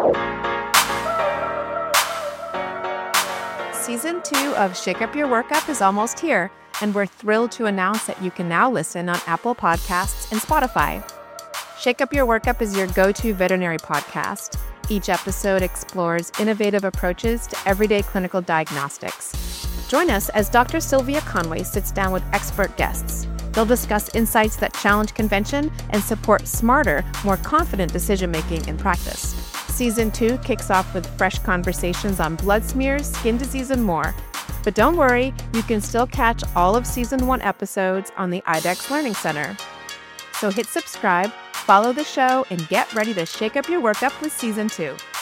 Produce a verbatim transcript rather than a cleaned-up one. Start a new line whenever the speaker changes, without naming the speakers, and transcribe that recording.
Season two of Shake Up Your Workup is almost here, and we're thrilled to announce that you can now listen on Apple Podcasts and Spotify. Shake Up Your Workup is your go-to veterinary podcast. Each episode explores innovative approaches to everyday clinical diagnostics. Join us as Doctor Sylvia Conway sits down with expert guests. They'll discuss insights that challenge convention and support smarter, more confident decision-making in practice. Season two kicks off with fresh conversations on blood smears, skin disease, and more. But don't worry, you can still catch all of Season one episodes on the I D E X Learning Center. So hit subscribe, follow the show, and get ready to shake up your workup with Season two.